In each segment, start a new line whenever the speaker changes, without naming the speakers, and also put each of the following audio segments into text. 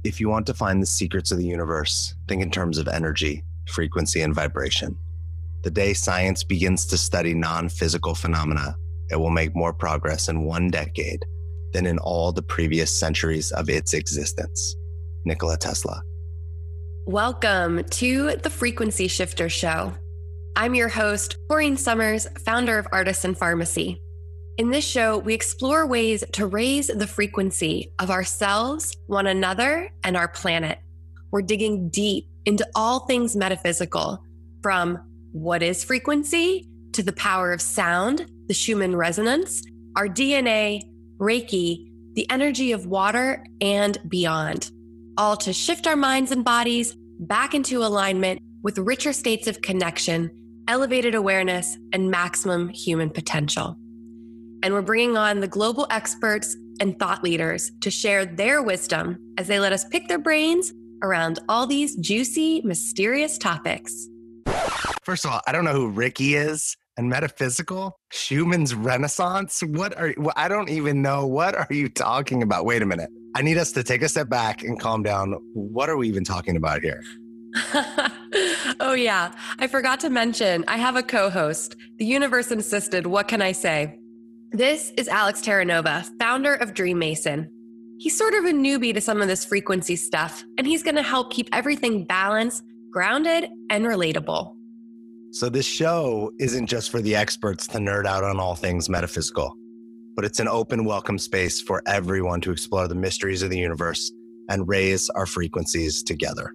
If you want to find the secrets of the universe, think in terms of energy, frequency, and vibration. The day science begins to study non-physical phenomena, it will make more progress in 1 decade than in all the previous centuries of its existence. Nikola Tesla.
Welcome to the Frequency Shifter Show. I'm your host, Corinne Summers, founder of Artisan Pharmacy. In this show, we explore ways to raise the frequency of ourselves, one another, and our planet. We're digging deep into all things metaphysical, from what is frequency to the power of sound, the Schumann resonance, our DNA, Reiki, the energy of water, and beyond, all to shift our minds and bodies back into alignment with richer states of connection, elevated awareness, and maximum human potential. And we're bringing on the global experts and thought leaders to share their wisdom as they let us pick their brains around all these juicy, mysterious topics.
First of all, I don't know who Ricky is. And metaphysical? Schumann's Renaissance? I don't even know. What are you talking about? Wait a minute. I need us to take a step back and calm down. What are we even talking about here?
Oh yeah, I forgot to mention, I have a co-host. The universe insisted, what can I say? This is Alex Terranova, founder of Dream Mason. He's sort of a newbie to some of this frequency stuff, and he's going to help keep everything balanced, grounded, and relatable.
So this show isn't just for the experts to nerd out on all things metaphysical, but it's an open, welcome space for everyone to explore the mysteries of the universe and raise our frequencies together.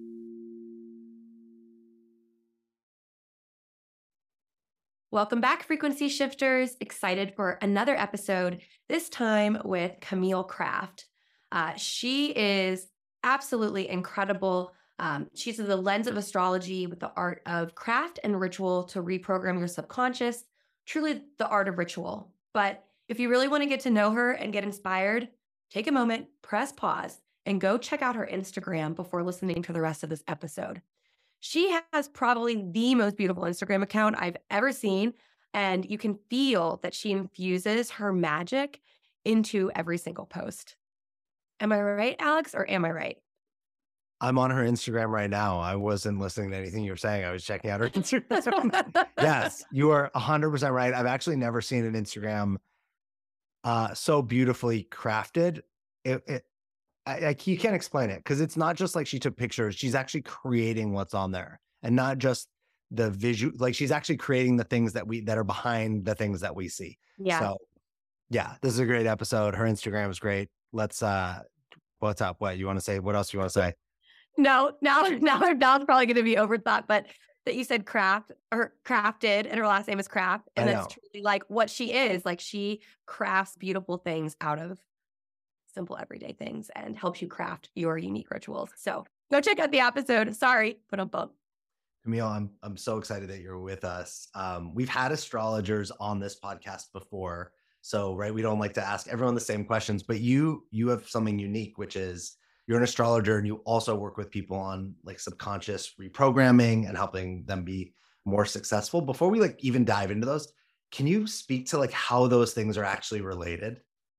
Welcome back, Frequency Shifters. Excited for another episode, this time with Camille Craft. She is absolutely incredible. She's the lens of astrology with the art of craft and ritual to reprogram your subconscious, truly the art of ritual. But if you really want to get to know her and get inspired, take a moment, press pause, and go check out her Instagram before listening to the rest of this episode. She has probably the most beautiful Instagram account I've ever seen, and you can feel that she infuses her magic into every single post. Am I right, Alex, or am I right?
I'm on her Instagram right now. I wasn't listening to anything you were saying. I was checking out her Instagram. Yes, you are 100% right. I've actually never seen an Instagram so beautifully crafted. You can't explain it because it's not just like she took pictures. She's actually creating what's on there, and not just the visual. Like she's actually creating the things that are behind the things that we see.
Yeah.
So yeah, this is a great episode. Her Instagram is great. Let's what's up? What you want to say? What else you want to say?
No, now it's probably going to be overthought, but that you said craft or crafted, and her last name is Craft, and that's truly like what she is. Like she crafts beautiful things out of simple everyday things and helps you craft your unique rituals. So go check out the episode. Sorry, but I'm bummed.
Camille, I'm so excited that you're with us. We've had astrologers on this podcast before, so right, we don't like to ask everyone the same questions, but you have something unique, which is you're an astrologer and you also work with people on like subconscious reprogramming and helping them be more successful. Before we like even dive into those, can you speak to like how those things are actually related?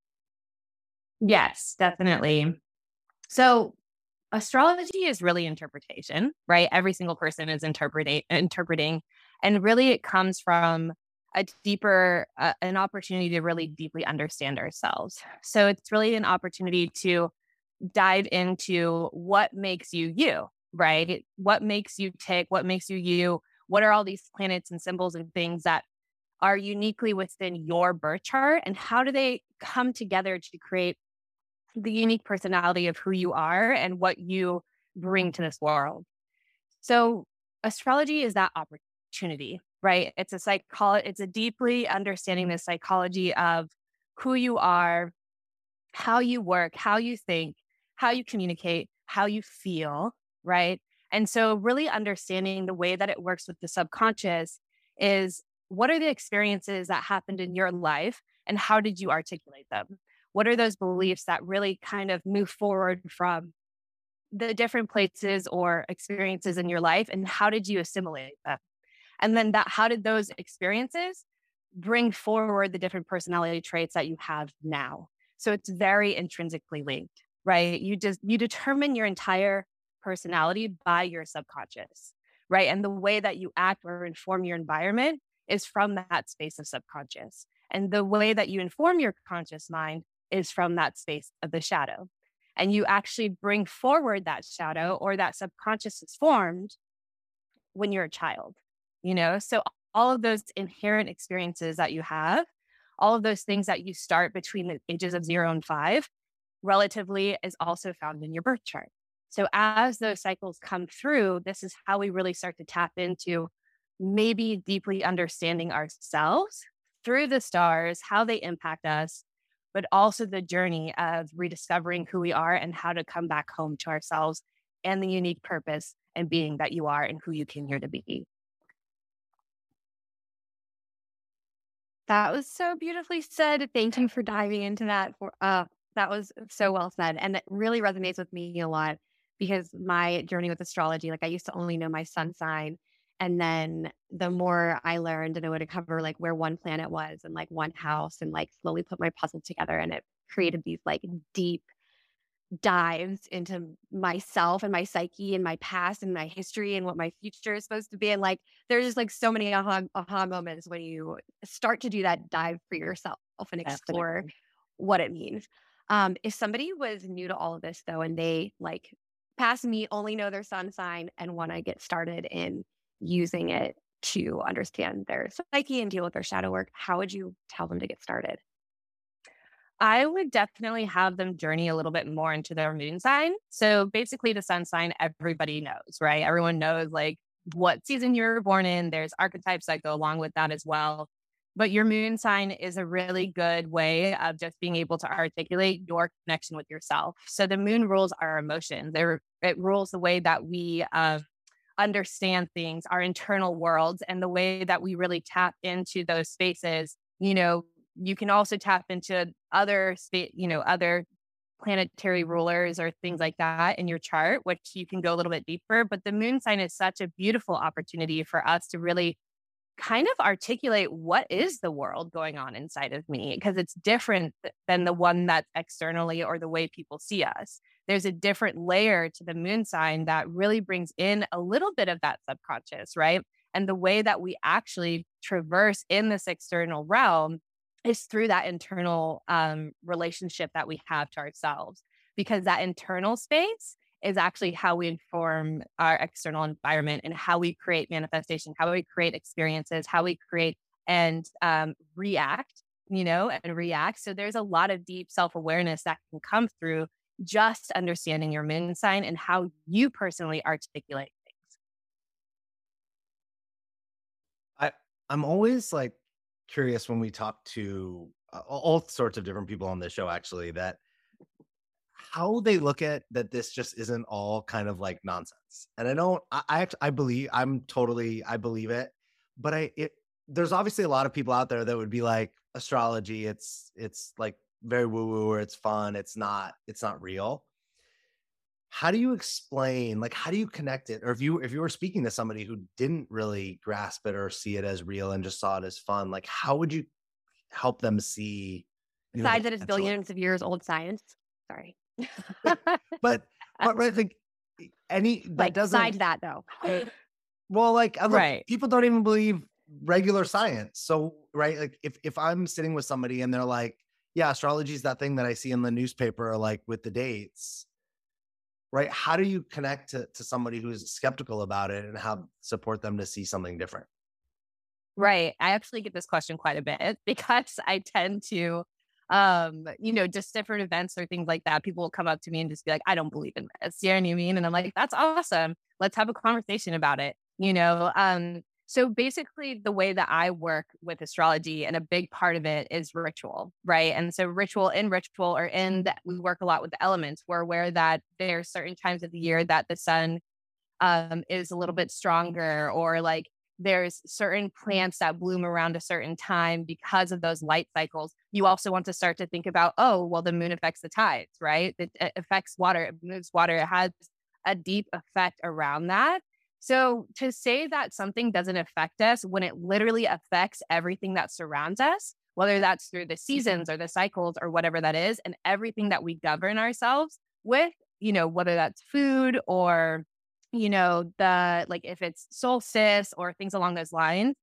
Yes, definitely. So astrology is really interpretation, right? Every single person is interpreting, and really it comes from a deeper, an opportunity to really deeply understand ourselves. So it's really an opportunity to dive into what makes you you, right? What makes you tick? What makes you you? What are all these planets and symbols and things that are uniquely within your birth chart? And how do they come together to create the unique personality of who you are and what you bring to this world? So astrology is that opportunity, right? It's a deeply understanding the psychology of who you are, how you work, how you think, how you communicate, how you feel, right? And so really understanding the way that it works with the subconscious is what are the experiences that happened in your life and how did you articulate them? What are those beliefs that really kind of move forward from the different places or experiences in your life, and how did you assimilate them? And then how did those experiences bring forward the different personality traits that you have now? So it's very intrinsically linked. right? You determine your entire personality by your subconscious, right? And the way that you act or inform your environment is from that space of subconscious. And the way that you inform your conscious mind is from that space of the shadow. And you actually bring forward that shadow, or that subconscious is formed when you're a child, So all of those inherent experiences that you have, all of those things that you start between the ages of 0 and 5, relatively is also found in your birth chart. So as those cycles come through, this is how we really start to tap into maybe deeply understanding ourselves through the stars, how they impact us, but also the journey of rediscovering who we are and how to come back home to ourselves and the unique purpose and being that you are and who you came here to be.
That was so beautifully said. Thank you for diving into that. That was so well said. And it really resonates with me a lot, because my journey with astrology, like I used to only know my sun sign. And then the more I learned, and I would cover like where one planet was and like one house, and like slowly put my puzzle together. And it created these like deep dives into myself and my psyche and my past and my history and what my future is supposed to be. And like, there's just like so many aha moments when you start to do that dive for yourself and explore
Definitely.
what it means. If somebody was new to all of this though, and they like past me only know their sun sign and want to get started in using it to understand their psyche and deal with their shadow work, how would you tell them to get started?
I would definitely have them journey a little bit more into their moon sign. So basically, the sun sign, everybody knows, right? Everyone knows like what season you're born in. There's archetypes that go along with that as well. But your moon sign is a really good way of just being able to articulate your connection with yourself. So the moon rules our emotions. It rules the way that we understand things, our internal worlds, and the way that we really tap into those spaces. You can also tap into other other planetary rulers or things like that in your chart, which you can go a little bit deeper. But the moon sign is such a beautiful opportunity for us to really kind of articulate what is the world going on inside of me, because it's different than the one that's externally or the way people see us. There's a different layer to the moon sign that really brings in a little bit of that subconscious, right? And the way that we actually traverse in this external realm is through that internal relationship that we have to ourselves, because that internal space is actually how we inform our external environment and how we create manifestation, how we create experiences, how we create and react, and react. So there's a lot of deep self-awareness that can come through just understanding your moon sign and how you personally articulate things.
I'm always like curious when we talk to all sorts of different people on this show, actually, that how they look at that this just isn't all kind of like nonsense. And I believe I believe it, but there's obviously a lot of people out there that would be like, astrology, it's like very woo woo, or it's fun. It's not real. How do you explain, like, how do you connect it? Or if you were speaking to somebody who didn't really grasp it or see it as real and just saw it as fun, like, how would you help them see?
Besides that it's billions of years old science. Sorry.
but I think
besides that though.
Well, like,
Right.
people don't even believe regular science. So, right, like if I'm sitting with somebody and they're like, yeah, astrology is that thing that I see in the newspaper, like with the dates, right? How do you connect to somebody who's skeptical about it and how support them to see something different?
Right. I actually get this question quite a bit because I tend to, just different events or things like that. People will come up to me and just be like, I don't believe in this. You know what I mean? And I'm like, that's awesome. Let's have a conversation about it. So basically the way that I work with astrology, and a big part of it is ritual, right? And so ritual, or we work a lot with the elements. We're aware that there are certain times of the year that the sun is a little bit stronger, or like there's certain plants that bloom around a certain time because of those light cycles. You also want to start to think about, oh, well, the moon affects the tides, right? It affects water, it moves water, it has a deep effect around that. So to say that something doesn't affect us when it literally affects everything that surrounds us, whether that's through the seasons or the cycles or whatever that is, and everything that we govern ourselves with, whether that's food or, if it's solstice or things along those lines,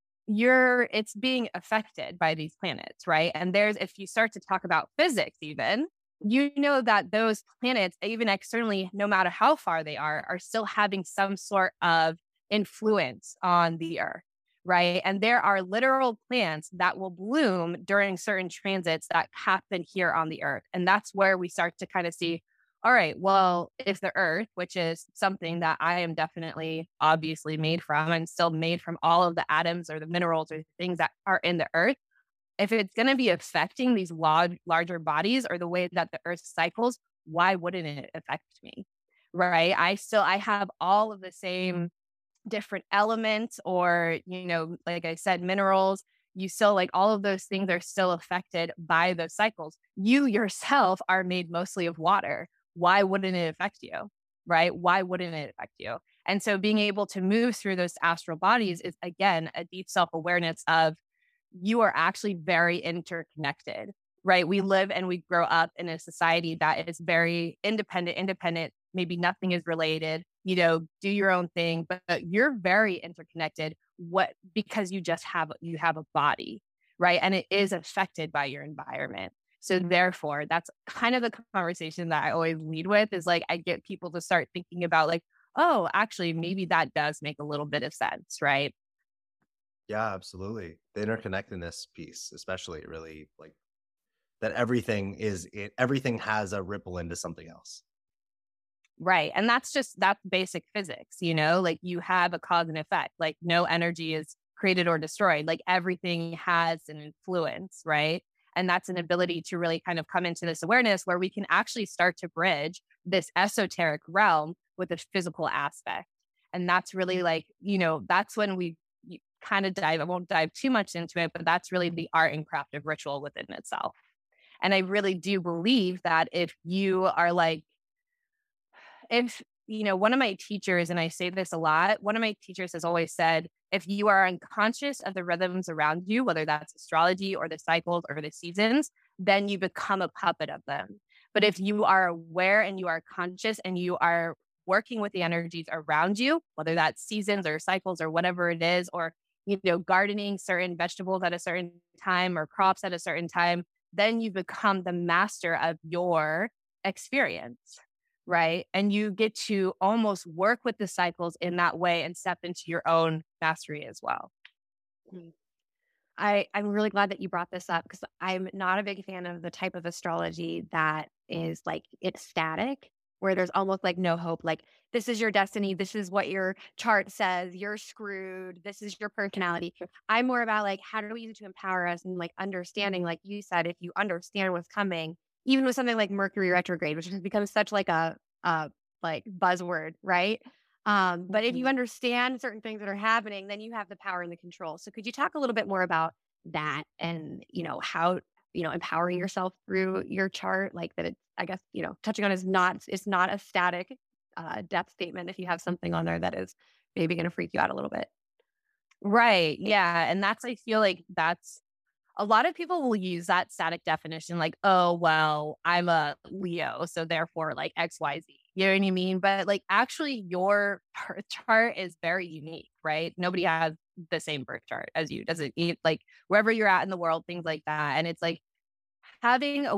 it's being affected by these planets, right? And if you start to talk about physics, even, that those planets, even externally, no matter how far they are still having some sort of influence on the Earth, right? And there are literal plants that will bloom during certain transits that happen here on the Earth. And that's where we start to kind of see, all right, well, if the Earth, which is something that I am definitely obviously made from, I'm still made from all of the atoms or the minerals or things that are in the Earth, if it's going to be affecting these larger bodies or the way that the Earth cycles, why wouldn't it affect me? Right? I have all of the same different elements or, like I said, minerals. You still, like, all of those things are still affected by those cycles. You yourself are made mostly of water. Why wouldn't it affect you? Right? Why wouldn't it affect you? And so being able to move through those astral bodies is, again, a deep self-awareness of you are actually very interconnected, right? We live and we grow up in a society that is very independent. Maybe nothing is related, do your own thing, but you're very interconnected. Because you have a body, right? And it is affected by your environment. So therefore, that's kind of the conversation that I always lead with is like, I get people to start thinking about like, oh, actually, maybe that does make a little bit of sense, right?
Yeah, absolutely. The interconnectedness piece, especially, really, like, that everything has a ripple into something else.
Right. And that's basic physics, like you have a cause and effect, like no energy is created or destroyed, like everything has an influence, right? And that's an ability to really kind of come into this awareness where we can actually start to bridge this esoteric realm with the physical aspect. And that's really like, that's when we kind of I won't dive too much into it, but that's really the art and craft of ritual within itself. And I really do believe that if you are like, one of my teachers, and I say this a lot, one of my teachers has always said, if you are unconscious of the rhythms around you, whether that's astrology or the cycles or the seasons, then you become a puppet of them. But if you are aware and you are conscious and you are working with the energies around you, whether that's seasons or cycles or whatever it is, or, gardening certain vegetables at a certain time or crops at a certain time, then you become the master of your experience. Right. And you get to almost work with the cycles in that way and step into your own mastery as well.
I'm really glad that you brought this up because I'm not a big fan of the type of astrology that is like it's static, where there's almost like no hope. Like, this is your destiny. This is what your chart says. You're screwed. This is your personality. I'm more about like, how do we use it to empower us and like understanding, like you said, if you understand what's coming, even with something like Mercury retrograde, which has become such like a like buzzword, right? But if you understand certain things that are happening, then you have the power and the control. So could you talk a little bit more about that and, how, empowering yourself through your chart, like that it's, I guess, touching on it's not a static depth statement if you have something on there that is maybe going to freak you out a little bit.
Right. Yeah. And I feel like that's a lot of people will use that static definition like, oh, well, I'm a Leo, so therefore like XYZ. You know what I mean? But like actually your birth chart is very unique, right? Nobody has the same birth chart as you. Does it like wherever you're at in the world, things like that. And it's like having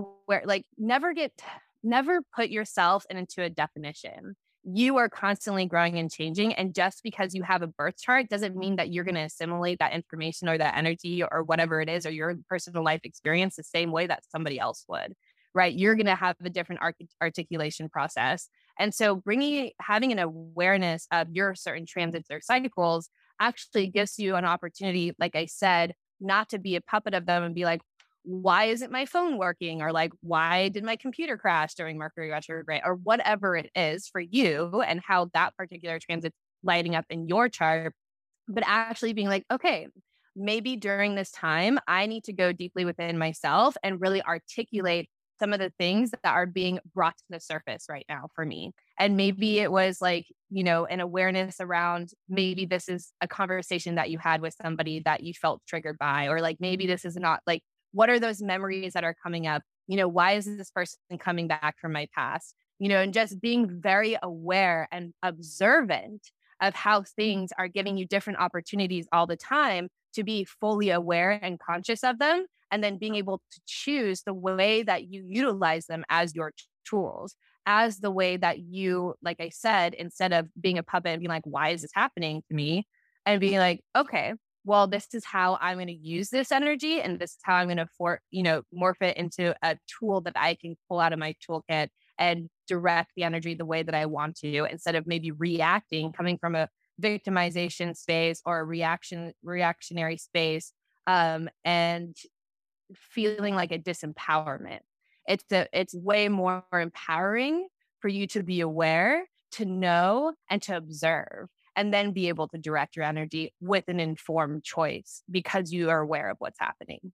never put yourself into a definition. You are constantly growing and changing. And just because you have a birth chart doesn't mean that you're going to assimilate that information or that energy or whatever it is, or your personal life experience the same way that somebody else would, right? You're going to have a different articulation process. And so having an awareness of your certain transits or cycles actually gives you an opportunity, like I said, not to be a puppet of them and be like, why isn't my phone working? Or like, why did my computer crash during Mercury retrograde? Or whatever it is for you and how that particular transit's lighting up in your chart. But actually being like, okay, maybe during this time, I need to go deeply within myself and really articulate some of the things that are being brought to the surface right now for me. And maybe it was like, an awareness around maybe this is a conversation that you had with somebody that you felt triggered by, or like, maybe this is not like, what are those memories that are coming up? Why is this person coming back from my past? and just being very aware and observant of how things are giving you different opportunities all the time to be fully aware and conscious of them, and then being able to choose the way that you utilize them as your tools, as the way that you, like I said, instead of being a puppet and being like, why is this happening to me? And being like, okay, well, this is how I'm going to use this energy, and this is how I'm going to morph it into a tool that I can pull out of my toolkit and direct the energy the way that I want to, instead of maybe reacting, coming from a victimization space or a reactionary space, and feeling like a disempowerment. It's way more empowering for you to be aware, to know, and to observe, and then be able to direct your energy with an informed choice because you are aware of what's happening.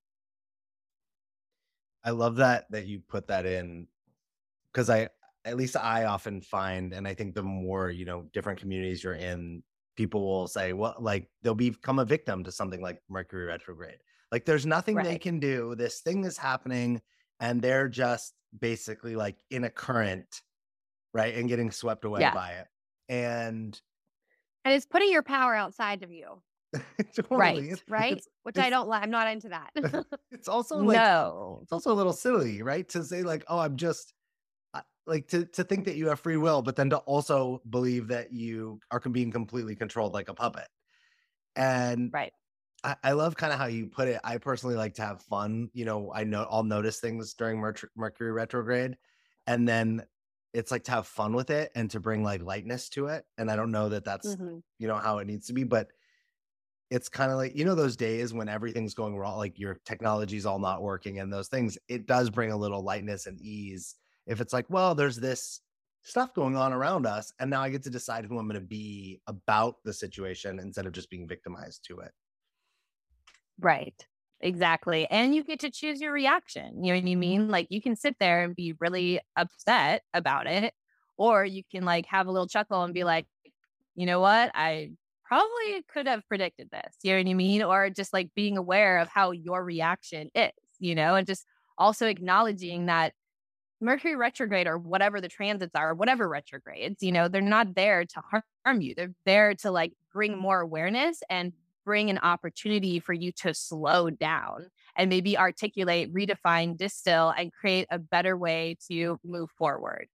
I love that you put that in, because at least I often find, and I think the more, different communities you're in, people will say, well, like they'll become a victim to something like Mercury retrograde. Like there's nothing they
Right.
can do. This thing is happening and they're just basically like in a current, right? And getting swept away
Yeah.
by it. And
it's putting your power outside of you,
totally.
right? Which I don't like. I'm not into that.
It's also like,
No.
it's also a little silly, right? To say like, oh, I'm just like to think that you have free will, but then to also believe that you are being completely controlled like a puppet. And
Right.
I love kind of how you put it. I personally like to have fun. I'll notice things during Mercury retrograde, and then it's like to have fun with it and to bring like lightness to it. And I don't know that that's, how it needs to be, but it's kind of like, those days when everything's going wrong, like your technology's all not working and those things, it does bring a little lightness and ease. If it's like, well, there's this stuff going on around us, and now I get to decide who I'm going to be about the situation instead of just being victimized to it.
Right. Exactly. And you get to choose your reaction. You know what I mean? Like you can sit there and be really upset about it, or you can like have a little chuckle and be like, you know what? I probably could have predicted this. You know what I mean? Or just like being aware of how your reaction is, and just also acknowledging that Mercury retrograde or whatever the transits are, whatever retrogrades, they're not there to harm you. They're there to like bring more awareness and bring an opportunity for you to slow down and maybe articulate, redefine, distill, and create a better way to move forward.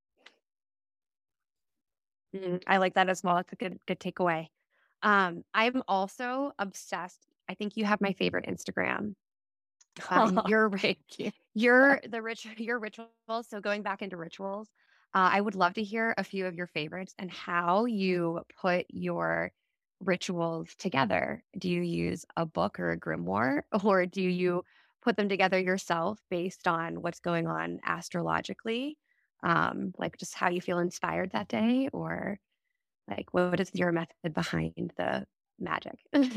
I like that as well. It's a good takeaway. I'm also obsessed. I think you have my favorite Instagram. Your rituals. So going back into rituals, I would love to hear a few of your favorites and how you put your rituals together. Do you use a book or a grimoire, or do you put them together yourself based on what's going on astrologically? Like just how you feel inspired that day, or like what is your method behind the magic?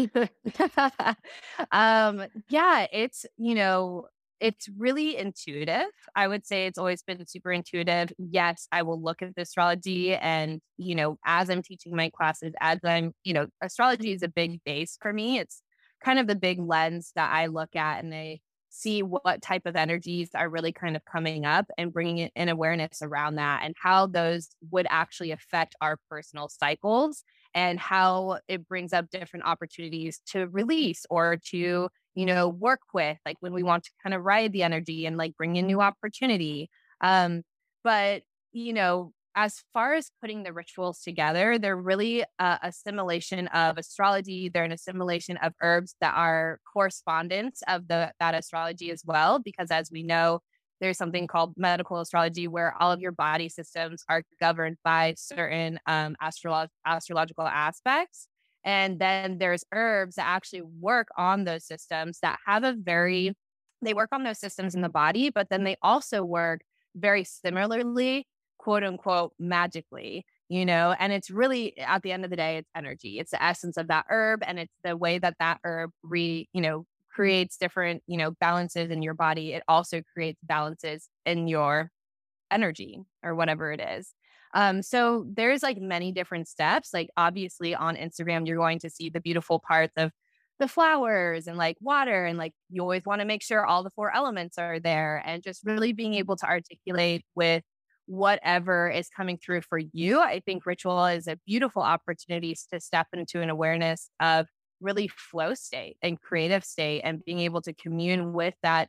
Yeah, it's really intuitive. I would say it's always been super intuitive. Yes, I will look at the astrology and, as I'm teaching my classes, astrology is a big base for me. It's kind of the big lens that I look at, and I see what type of energies are really kind of coming up and bringing it in awareness around that and how those would actually affect our personal cycles and how it brings up different opportunities to release or to, work with, like when we want to kind of ride the energy and like bring in new opportunity. But, as far as putting the rituals together, they're really a assimilation of astrology. They're an assimilation of herbs that are correspondents of that astrology as well, because as we know, there's something called medical astrology where all of your body systems are governed by certain astrological aspects. And then there's herbs that actually work on those systems that have they work on those systems in the body, but then they also work very similarly, quote unquote, magically, and it's really, at the end of the day, it's energy. It's the essence of that herb. And it's the way that herb creates different, balances in your body. It also creates balances in your energy or whatever it is. So there's like many different steps. Like obviously on Instagram, you're going to see the beautiful parts of the flowers and like water. And like, you always want to make sure all the 4 elements are there, and just really being able to articulate with whatever is coming through for you. I think ritual is a beautiful opportunity to step into an awareness of really flow state and creative state and being able to commune with that,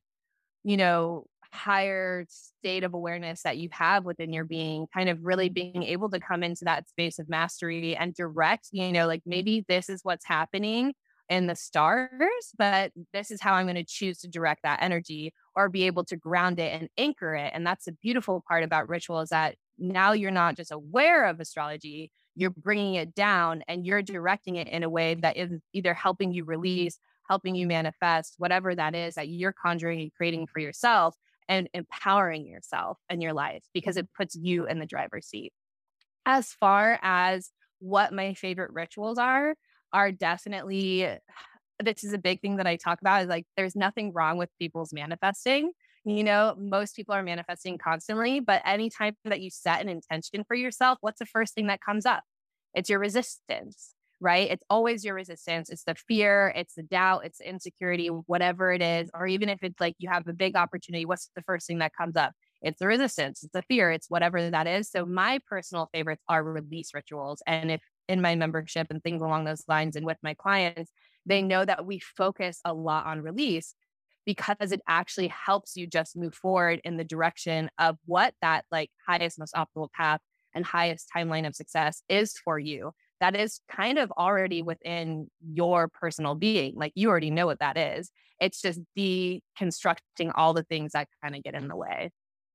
higher state of awareness that you have within your being, kind of really being able to come into that space of mastery and direct, like maybe this is what's happening in the stars, but this is how I'm going to choose to direct that energy or be able to ground it and anchor it. And that's the beautiful part about ritual is that now you're not just aware of astrology, you're bringing it down and you're directing it in a way that is either helping you release, helping you manifest, whatever that is that you're conjuring and creating for yourself and empowering yourself and your life because it puts you in the driver's seat. As far as what my favorite rituals are definitely, this is a big thing that I talk about is like, there's nothing wrong with people's manifesting. Most people are manifesting constantly, but anytime that you set an intention for yourself, what's the first thing that comes up? It's your resistance, right? It's always your resistance. It's the fear, it's the doubt, it's the insecurity, whatever it is. Or even if it's like you have a big opportunity, what's the first thing that comes up? It's the resistance, it's the fear, it's whatever that is. So my personal favorites are release rituals. And if in my membership and things along those lines and with my clients, they know that we focus a lot on release because it actually helps you just move forward in the direction of what that like highest, most optimal path and highest timeline of success is for you. That is kind of already within your personal being. Like you already know what that is. It's just deconstructing all the things that kind of get in the way.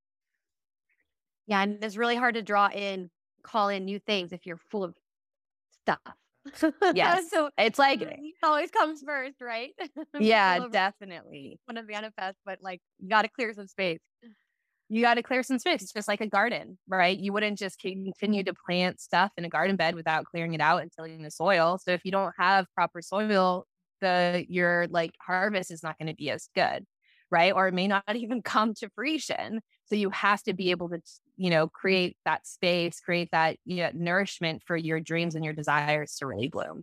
Yeah. And it's really hard to call in new things if you're full of stuff.
Yes.
So
it's like,
it always comes first, right?
Yeah, definitely.
Want to manifest, but like you got to clear some space.
You got to clear some space. It's just like a garden, right? You wouldn't just continue to plant stuff in a garden bed without clearing it out and tilling the soil. So if you don't have proper soil, your like harvest is not going to be as good, right? Or it may not even come to fruition. So you have to be able to, create that space, create that nourishment for your dreams and your desires to really bloom.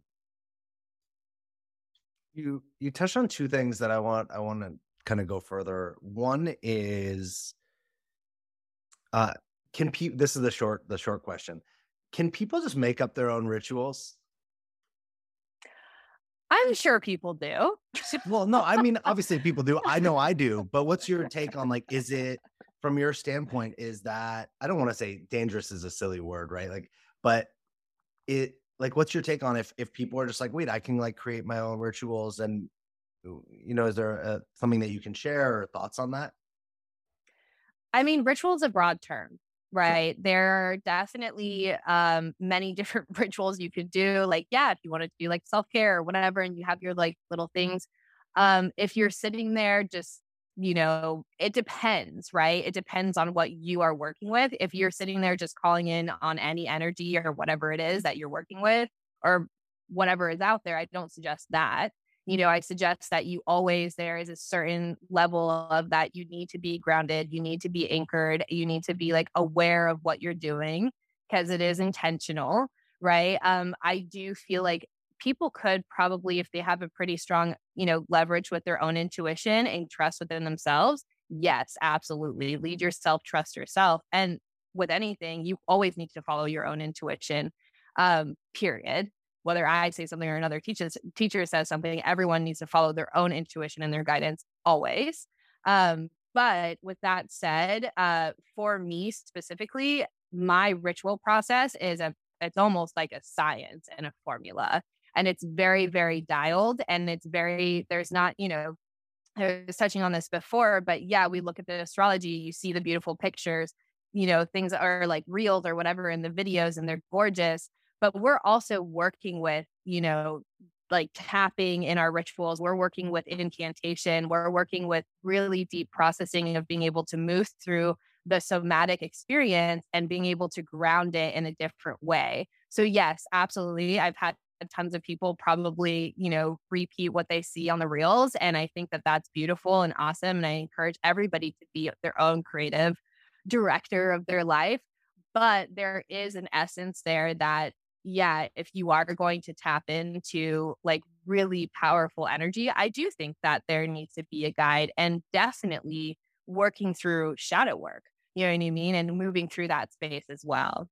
You touched on two things that I want to kind of go further. One is, this is the short question. Can people just make up their own rituals?
I'm sure people do.
Well, no, I mean, obviously people do. I know I do. But what's your take on, like, is it, from your standpoint, is that, I don't want to say dangerous is a silly word, right? Like, but what's your take on if people are just like, wait, I can like create my own rituals, and, is there something that you can share or thoughts on that?
I mean, ritual is a broad term, right? There are definitely many different rituals you could do. Like, yeah, if you want to do like self-care or whatever, and you have your like little things. If you're sitting there just, it depends, right? It depends on what you are working with. If you're sitting there just calling in on any energy or whatever it is that you're working with or whatever is out there, I don't suggest that. I suggest that there is a certain level of that you need to be grounded, you need to be anchored, you need to be like aware of what you're doing because it is intentional, right? I do feel like people could probably, if they have a pretty strong, leverage with their own intuition and trust within themselves, yes, absolutely. Lead yourself, trust yourself. And with anything, you always need to follow your own intuition, period. Whether I say something or another teacher says something, everyone needs to follow their own intuition and their guidance always. But with that said, for me specifically, my ritual process it's almost like a science and a formula. And it's very, very dialed. And there's not, I was touching on this before, but yeah, we look at the astrology, you see the beautiful pictures, things are like reels or whatever in the videos and they're gorgeous. But we're also working with, like tapping in our rituals. We're working with incantation. We're working with really deep processing of being able to move through the somatic experience and being able to ground it in a different way. So yes, absolutely. I've had tons of people probably, repeat what they see on the reels. And I think that that's beautiful and awesome. And I encourage everybody to be their own creative director of their life. But there is an essence there that, yeah, if you are going to tap into like really powerful energy, I do think that there needs to be a guide and definitely working through shadow work. You know what I mean? And moving through that space as well.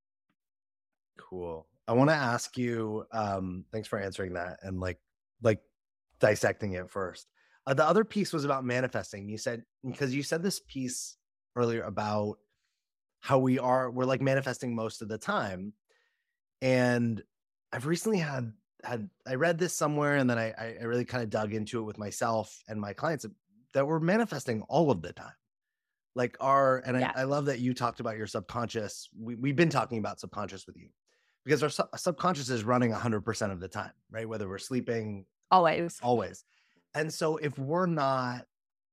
Cool. I want to ask you, thanks for answering that and like dissecting it first. The other piece was about manifesting. You said, because you said this piece earlier about how we're like manifesting most of the time. And I've recently I read this somewhere, and then I really kind of dug into it with myself and my clients, that we're manifesting all of the time. Like I love that you talked about your subconscious. We've been talking about subconscious with you because our subconscious is running 100% of the time, right? Whether we're sleeping, always. And so if we're not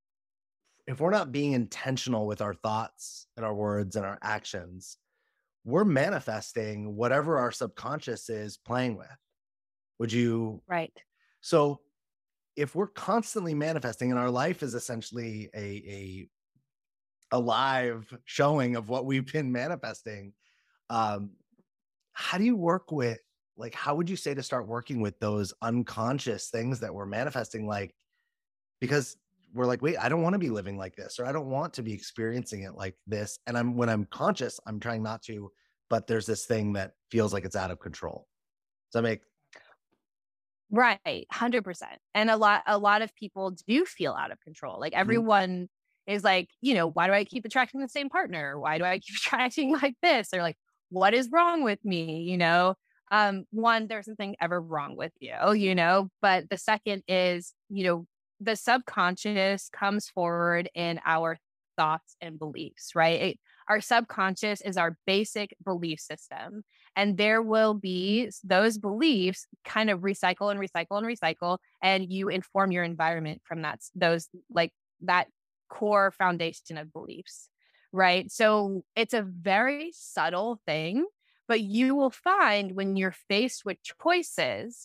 being intentional with our thoughts and our words and our actions, we're manifesting whatever our subconscious is playing with. Would you?
Right.
So if we're constantly manifesting, and our life is essentially a live showing of what we've been manifesting, how do you work with, like, how would you say to start working with those unconscious things that we're manifesting? Like, because we're like, wait, I don't want to be living like this, or I don't want to be experiencing it like this. And when I'm conscious, I'm trying not to, but there's this thing that feels like it's out of control. Does that make?
Right. 100%. And a lot of people do feel out of control. Like everyone is like, why do I keep attracting the same partner? Why do I keep attracting like this? Or like, what is wrong with me? One, there's nothing ever wrong with you, but the second is, the subconscious comes forward in our thoughts and beliefs, right? Our subconscious is our basic belief system. And there will be those beliefs kind of recycle and recycle and recycle. And you inform your environment from that core foundation of beliefs, right? So it's a very subtle thing, but you will find when you're faced with choices,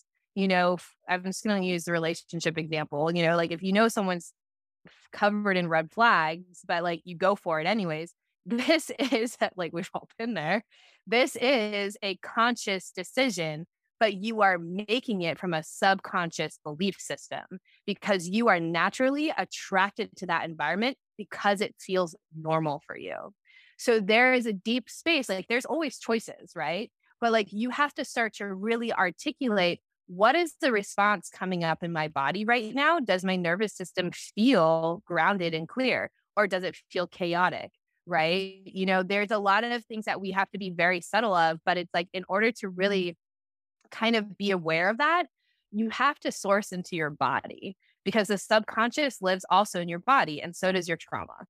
I'm just going to use the relationship example, like if someone's covered in red flags, but like you go for it anyways, this is like, we've all been there. This is a conscious decision, but you are making it from a subconscious belief system because you are naturally attracted to that environment because it feels normal for you. So there is a deep space, like there's always choices, right? But like you have to start to really articulate, what is the response coming up in my body right now? Does my nervous system feel grounded and clear, or does it feel chaotic? Right? There's a lot of things that we have to be very subtle of, but it's like in order to really kind of be aware of that, you have to source into your body because the subconscious lives also in your body, and so does your trauma.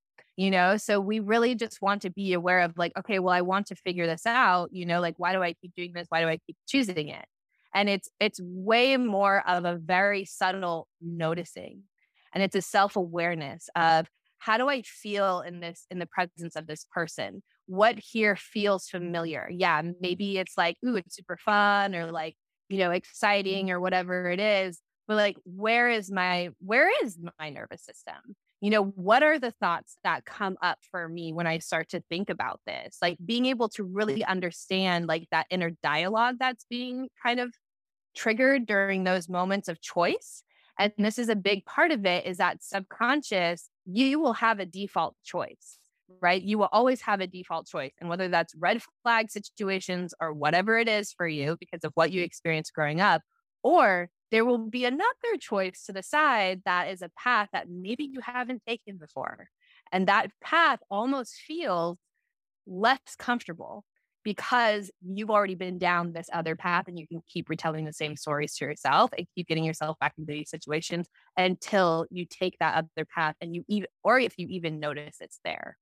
So we really just want to be aware of like, okay, well, I want to figure this out, like, why do I keep doing this? Why do I keep choosing it? And it's way more of a very subtle noticing. And it's a self-awareness of, how do I feel in the presence of this person? What here feels familiar? Yeah, maybe it's like, ooh, it's super fun, or like, exciting, or whatever it is. But like, where is my nervous system? What are the thoughts that come up for me when I start to think about this? Like being able to really understand like that inner dialogue that's being kind of triggered during those moments of choice. And this is a big part of it, is that subconscious, you will have a default choice, right? You will always have a default choice. And whether that's red flag situations or whatever it is for you because of what you experienced growing up, or there will be another choice to the side that is a path that maybe you haven't taken before. And that path almost feels less comfortable because you've already been down this other path, and you can keep retelling the same stories to yourself and keep getting yourself back into these situations until you take that other path and if you even notice it's there.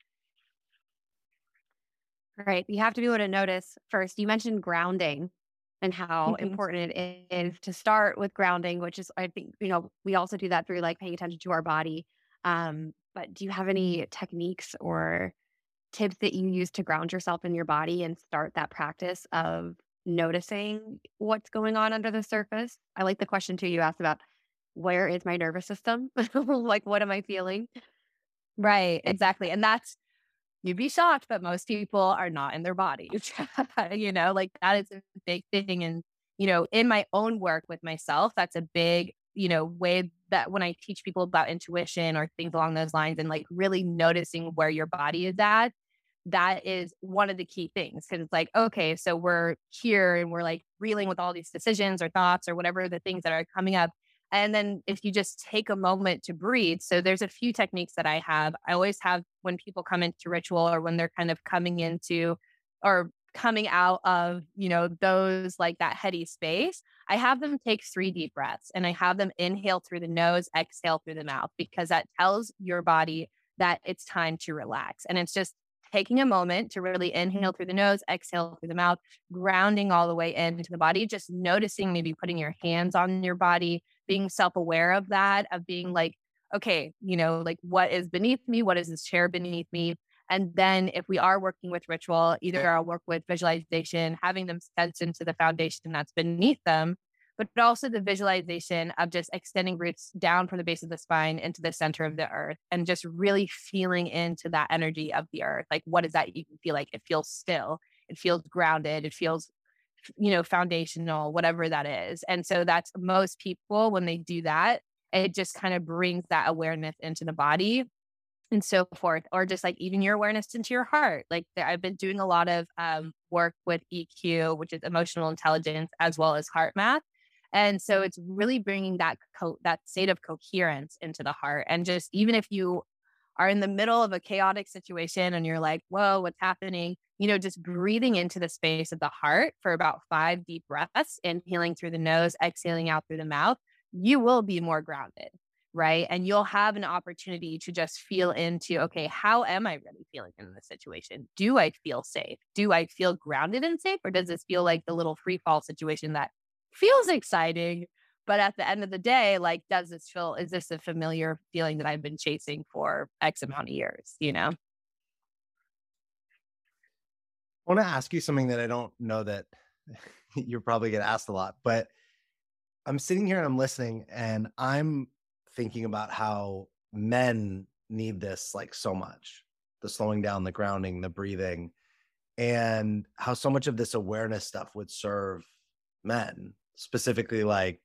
Right. You have to be able to notice first. You mentioned grounding and how important it is to start with grounding, which is, I think, we also do that through like paying attention to our body. But do you have any techniques or tips that you use to ground yourself in your body and start that practice of noticing what's going on under the surface? I like the question too you asked about, where is my nervous system? Like, what am I feeling?
Right, exactly. And you'd be shocked, but most people are not in their bodies. Like that is a big thing. And, in my own work with myself, that's a big, way that when I teach people about intuition or things along those lines and like really noticing where your body is at, that is one of the key things. Cause it's like, okay, so we're here and we're like reeling with all these decisions or thoughts or whatever the things that are coming up. And then if you just take a moment to breathe. So there's a few techniques that I have. I always have when people come into ritual or when they're kind of coming into or coming out of, those like that heady space, I have them take 3 deep breaths and I have them inhale through the nose, exhale through the mouth, because that tells your body that it's time to relax. And it's just taking a moment to really inhale through the nose, exhale through the mouth, grounding all the way into the body, just noticing, maybe putting your hands on your body, being self-aware of that, of being like, okay, like what is beneath me? What is this chair beneath me? And then if we are working with ritual, either I'll work with visualization, having them sense into the foundation that's beneath them, but also the visualization of just extending roots down from the base of the spine into the center of the earth and just really feeling into that energy of the earth. Like, what does that even feel like? It feels still, it feels grounded, it feels, foundational, whatever that is. And so that's most people, when they do that, it just kind of brings that awareness into the body and so forth, or just like even your awareness into your heart. Like I've been doing a lot of work with EQ, which is emotional intelligence, as well as heart math. And so it's really bringing that state of coherence into the heart. And just even if you are in the middle of a chaotic situation and you're like, whoa, what's happening? Just breathing into the space of the heart for about 5 deep breaths, inhaling through the nose, exhaling out through the mouth, you will be more grounded. Right. And you'll have an opportunity to just feel into, okay, how am I really feeling in this situation? Do I feel safe? Do I feel grounded and safe? Or does this feel like the little free fall situation that feels exciting, but at the end of the day, like, is this a familiar feeling that I've been chasing for X amount of years,
I want to ask you something that I don't know that you're probably get asked a lot, but I'm sitting here and I'm listening and I'm thinking about how men need this like so much, the slowing down, the grounding, the breathing, and how so much of this awareness stuff would serve men, specifically like,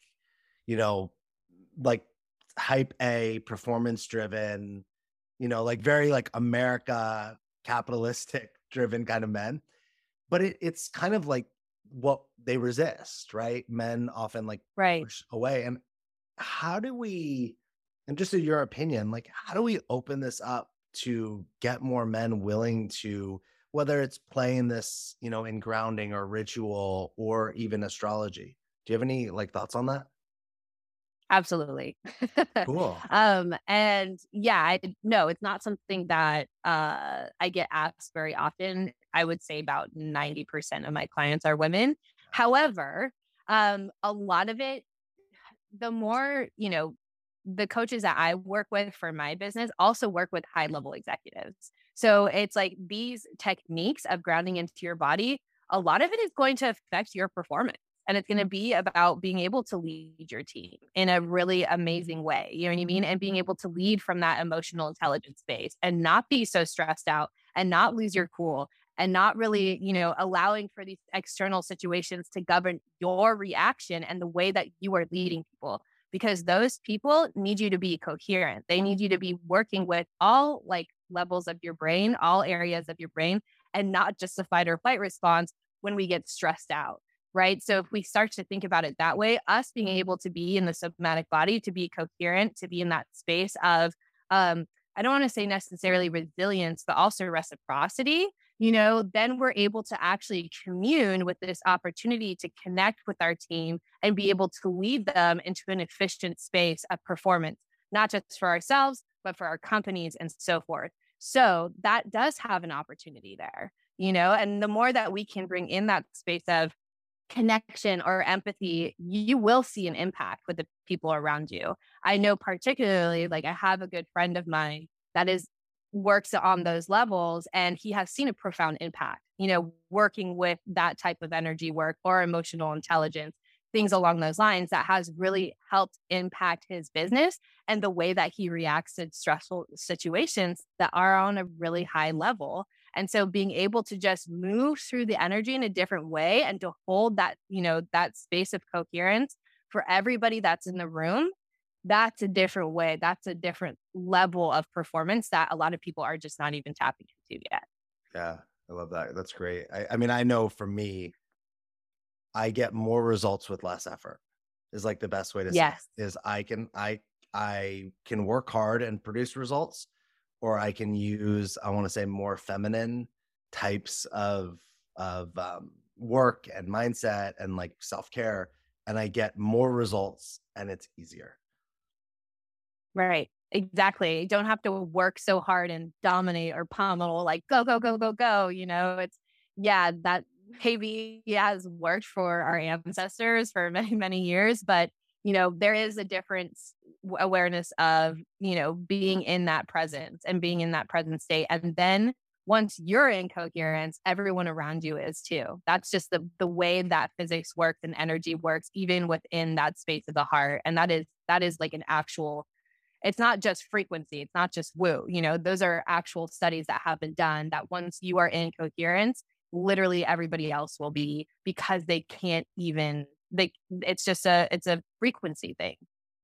like hype A, performance driven, like very like America capitalistic driven kind of men. But it's kind of like what they resist, right? Men often like
right?
push away. And how do we, and just in your opinion, like how do we open this up to get more men willing to, whether it's playing this, in grounding or ritual or even astrology? Do you have any like thoughts on that?
Absolutely.
Cool.
And yeah, no, it's not something that I get asked very often. I would say about 90% of my clients are women. However, a lot of it, the more, the coaches that I work with for my business also work with high level executives. So it's like these techniques of grounding into your body, a lot of it is going to affect your performance. And it's going to be about being able to lead your team in a really amazing way. You know what I mean? And being able to lead from that emotional intelligence space and not be so stressed out and not lose your cool and not really, allowing for these external situations to govern your reaction and the way that you are leading people. Because those people need you to be coherent. They need you to be working with all like levels of your brain, all areas of your brain, and not just a fight or flight response when we get stressed out. Right. So if we start to think about it that way, us being able to be in the somatic body, to be coherent, to be in that space of, I don't want to say necessarily resilience, but also reciprocity, then we're able to actually commune with this opportunity to connect with our team and be able to lead them into an efficient space of performance, not just for ourselves, but for our companies and so forth. So that does have an opportunity there, and the more that we can bring in that space of connection or empathy, you will see an impact with the people around you. I know particularly, like I have a good friend of mine that works on those levels, and he has seen a profound impact, working with that type of energy work or emotional intelligence, things along those lines that has really helped impact his business and the way that he reacts to stressful situations that are on a really high level. And so being able to just move through the energy in a different way and to hold that, that space of coherence for everybody that's in the room that's a different way. That's a different level of performance that a lot of people are just not even tapping into yet.
Yeah, I love that. That's great. I mean, I know for me, I get more results with less effort is like the best way to say
Yes.
it, is I can work hard and produce results, or I can use, I want to say, more feminine types of work and mindset and like self-care, and I get more results and it's easier.
Right. Exactly. You don't have to work so hard and dominate or pummel, like go, go, go, go, go. It's, yeah, that maybe has worked for our ancestors for many, many years. But, there is a difference, awareness of, being in that presence and being in that present state. And then once you're in coherence, everyone around you is too. That's just the way that physics works and energy works, even within that space of the heart. And that is like an actual, it's not just frequency. It's not just woo. Those are actual studies that have been done that once you are in coherence, literally everybody else will be, because they can't even, it's a frequency thing.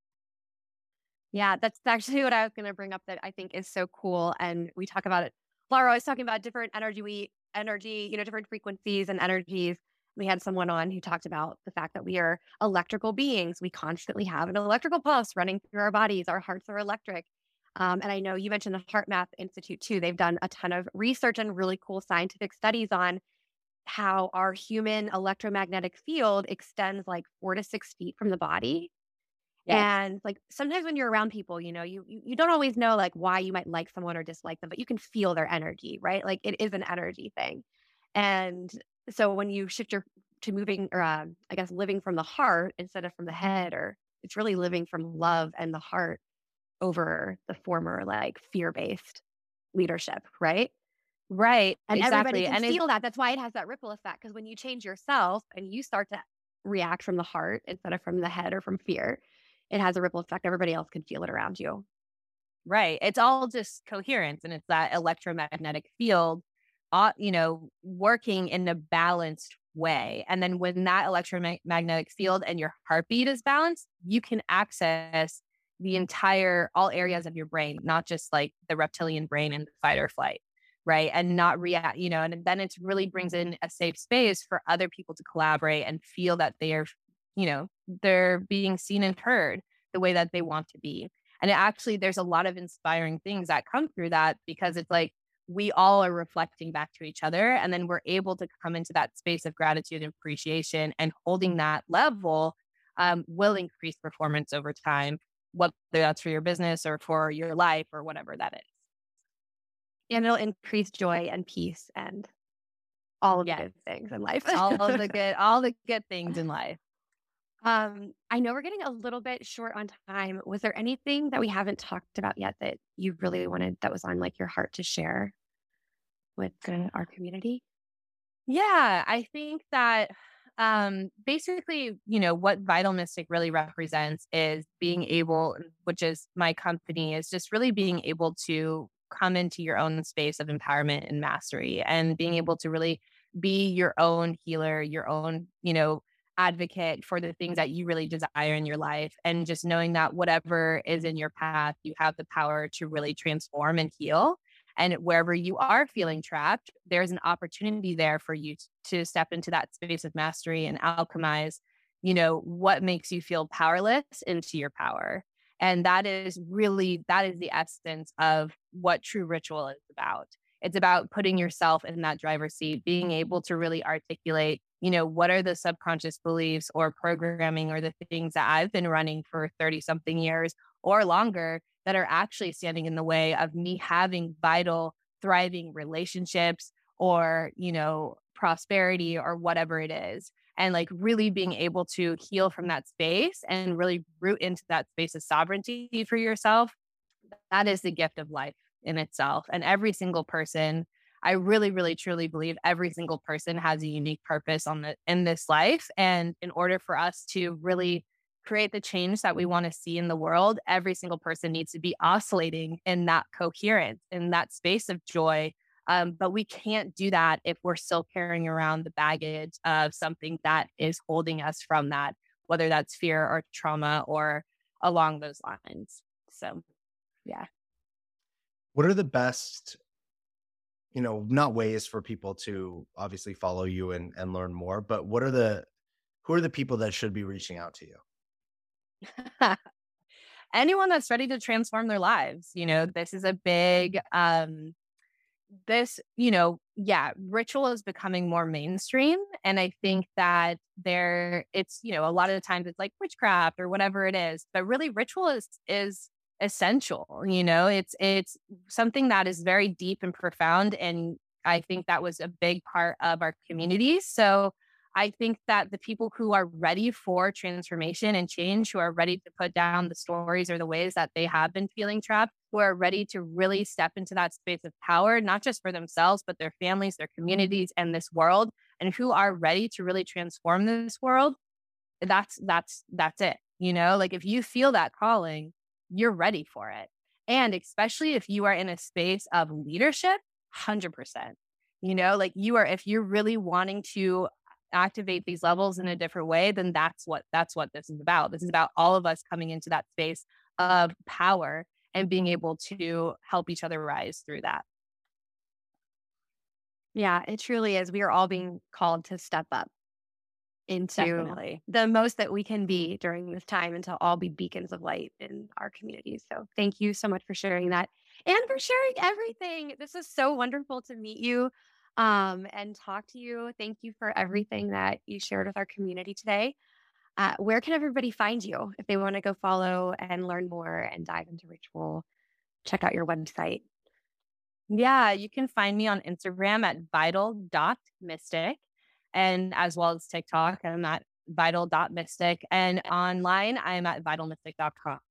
Yeah, that's actually what I was going to bring up that I think is so cool. And we talk about it. Laura was talking about different energy, different frequencies and energies. We had someone on who talked about the fact that we are electrical beings. We constantly have an electrical pulse running through our bodies. Our hearts are electric. And I know you mentioned the HeartMath Institute too. They've done a ton of research and really cool scientific studies on how our human electromagnetic field extends like 4 to 6 feet from the body.
Yes.
And like sometimes when you're around people, you don't always know like why you might like someone or dislike them, but you can feel their energy, right? Like it is an energy thing. And so when you shift to moving or I guess living from the heart instead of from the head, or it's really living from love and the heart over the former like fear-based leadership, right?
Right.
And everybody
Exactly.
can
And
feel that. That's why it has that ripple effect. Because when you change yourself and you start to react from the heart instead of from the head or from fear, it has a ripple effect. Everybody else can feel it around you.
right. It's all just coherence, and it's that electromagnetic field, working in a balanced way. And then when that electromagnetic field and your heartbeat is balanced, you can access all areas of your brain, not just like the reptilian brain and the fight or flight. Right. And not react, and then it really brings in a safe space for other people to collaborate and feel that they're being seen and heard the way that they want to be. And there's a lot of inspiring things that come through that, because it's like we all are reflecting back to each other. And then we're able to come into that space of gratitude and appreciation, and holding that level will increase performance over time, whether that's for your business or for your life or whatever that is.
And it'll increase joy and peace and all of the
Yes.
good things in life.
all the good things in life.
I know we're getting a little bit short on time. Was there anything that we haven't talked about yet that you really wanted, that was on like your heart to share with our community?
Yeah, I think that basically, what Vital Mystic really represents is being able, which is my company, is just really being able to come into your own space of empowerment and mastery, and being able to really be your own healer, your own, advocate for the things that you really desire in your life. And just knowing that whatever is in your path, you have the power to really transform and heal. And wherever you are feeling trapped, there's an opportunity there for you to step into that space of mastery and alchemize, what makes you feel powerless into your power. And that is the essence of what true ritual is about. It's about putting yourself in that driver's seat, being able to really articulate, what are the subconscious beliefs or programming or the things that I've been running for 30 something years or longer that are actually standing in the way of me having vital, thriving relationships or, prosperity or whatever it is. And like really being able to heal from that space and really root into that space of sovereignty for yourself. That is the gift of life in itself. And every single person, I really, really, truly believe every single person has a unique purpose in this life. And in order for us to really create the change that we want to see in the world, every single person needs to be oscillating in that coherence, in that space of joy. But we can't do that if we're still carrying around the baggage of something that is holding us from that, whether that's fear or trauma or along those lines. So, yeah.
What are the best, not ways for people to obviously follow you and learn more, but who are the people that should be reaching out to you?
Anyone that's ready to transform their lives. This is a big, ritual is becoming more mainstream. And I think that a lot of the times it's like witchcraft or whatever it is, but really ritual is essential. It's something that is very deep and profound. And I think that was a big part of our community. So I think that the people who are ready for transformation and change, who are ready to put down the stories or the ways that they have been feeling trapped, who are ready to really step into that space of power, not just for themselves, but their families, their communities, and this world, and who are ready to really transform this world, that's it. Like if you feel that calling, you're ready for it. And especially if you are in a space of leadership, 100%, if you're really wanting to activate these levels in a different way, then that's what this is about. This is about all of us coming into that space of power and being able to help each other rise through that.
Yeah, it truly is. We are all being called to step up into
Definitely.
the most that we can be during this time and to all be beacons of light in our communities. So thank you so much for sharing that and for sharing everything. This is so wonderful to meet you and talk to you. Thank you for everything that you shared with our community today. Where can everybody find you if they want to go follow and learn more and dive into ritual? Check out your website.
Yeah, you can find me on Instagram at vital.mystic, and as well as TikTok, I'm at vital.mystic, and online I'm at vitalmystic.com.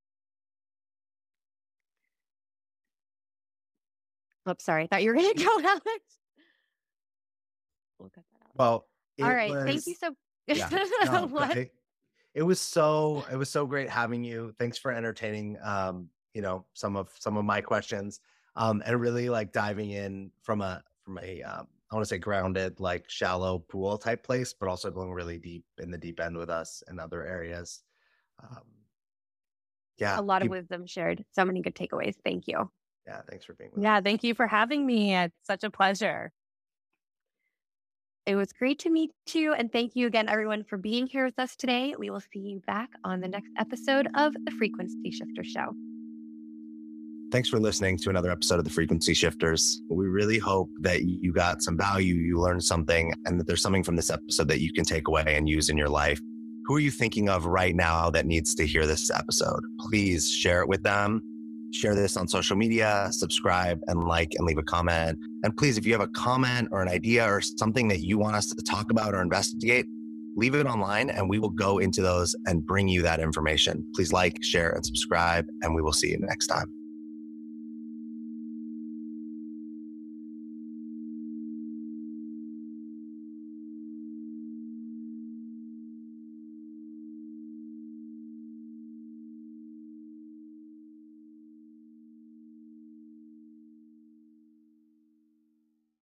Oops, sorry. I thought you were going to go, Alex. We'll cut that out.
Well,
all right. Thank you so
much. It was so great having you. Thanks for entertaining, some of my questions, and really like diving in from a I want to say grounded, like shallow pool type place, but also going really deep in the deep end with us in other areas.
A lot of wisdom shared. So many good takeaways. Thank you.
Yeah. Thanks for being with us.
Yeah. Thank you for having me. It's such a pleasure.
It was great to meet you. And thank you again, everyone, for being here with us today. We will see you back on the next episode of The Frequency Shifter Show.
Thanks for listening to another episode of The Frequency Shifters. We really hope that you got some value, you learned something, and that there's something from this episode that you can take away and use in your life. Who are you thinking of right now that needs to hear this episode? Please share it with them. Share this on social media, subscribe and like and leave a comment. And please, if you have a comment or an idea or something that you want us to talk about or investigate, leave it online and we will go into those and bring you that information. Please like, share, and subscribe, and we will see you next time.